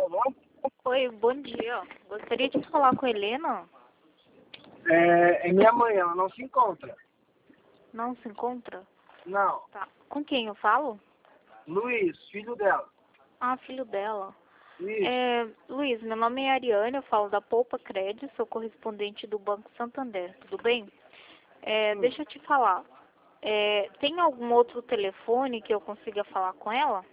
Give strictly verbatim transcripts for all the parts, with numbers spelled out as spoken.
Alô? Oi, bom dia. Gostaria de falar com a Helena. É, é minha mãe, ela não se encontra. Não se encontra? Não. Tá. Com quem eu falo? Luiz, filho dela. Ah, filho dela. Isso. É, Luiz, meu nome é Ariane, eu falo da Poupa Crédito, sou correspondente do Banco Santander, tudo bem? É, Hum. deixa eu te falar. É, tem algum outro telefone que eu consiga falar com ela?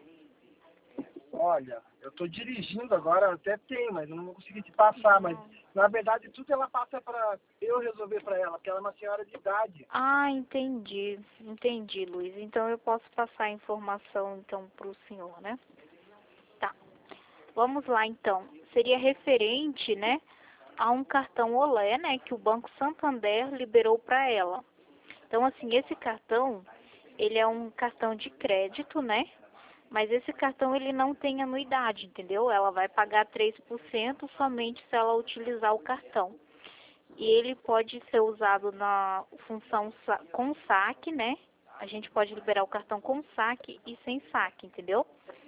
Olha, eu tô dirigindo agora, até tem, mas eu não vou conseguir te passar, mas na verdade tudo ela passa pra eu resolver pra ela, porque ela é uma senhora de idade. Ah, entendi. Entendi, Luiz. Então eu posso passar a informação então para o senhor, né? Tá. Vamos lá então. Seria referente, né, a um cartão Olé, né, que o Banco Santander liberou para ela. Então assim, esse cartão, ele é um cartão de crédito, né? Mas esse cartão ele não tem anuidade, entendeu? Ela vai pagar três por cento somente se ela utilizar o cartão. E ele pode ser usado na função sa- com saque, né? A gente pode liberar o cartão com saque e sem saque, entendeu?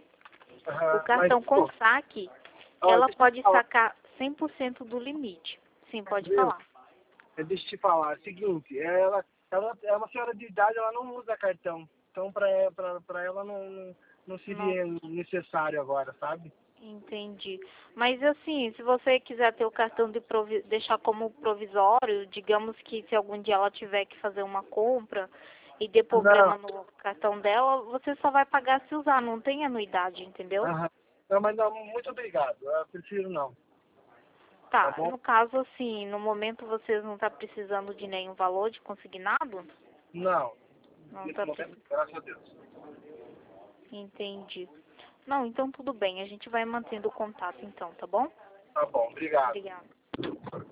O Aham, mas, cartão com pô, saque, olha, ela deixa eu te pode falar, sacar cem por cento do limite. Sim, pode viu? falar. É, deixa eu te falar, é o seguinte, ela, ela é uma senhora de idade, ela não usa cartão. Então pra, pra, pra ela não, não, não Não seria necessário agora, sabe? entendi. Mas assim, se você quiser ter o cartão de provi deixar como provisório, digamos que se algum dia ela tiver que fazer uma compra e der Não. problema no cartão dela, você só vai pagar se usar, não tem anuidade, entendeu? Aham. Não, mas não, muito obrigado, eu prefiro não, tá Tá, bom? no caso assim, no momento vocês não tá precisando de nenhum valor de consignado? Não, Não nesse tá momento, precisando. graças a Deus. Entendi. Não, então tudo bem, a gente vai mantendo o contato então, tá bom? Tá bom, obrigado. Obrigada.